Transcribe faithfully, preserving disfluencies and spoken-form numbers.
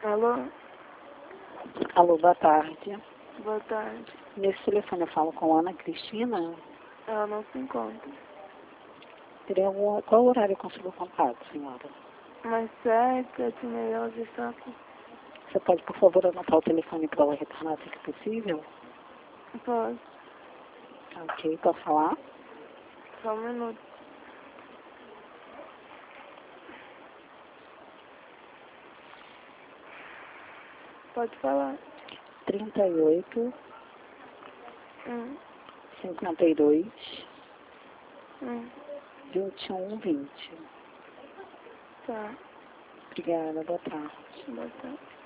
Alô? Alô, boa tarde. Boa tarde. Nesse telefone eu falo com a Ana Cristina. Ela não se encontra. Teria algum, qual horário eu consigo contato, senhora? Mais sete, sete e meia, ela já está aqui. Você pode, por favor, anotar o telefone para ela retornar assim que possível? Posso? Ok, posso falar? Só um minuto. Pode falar. trinta e oito, Hum. cinquenta e dois, Hum. vinte e um, vinte. Tá. Obrigada, boa tarde. Boa tarde.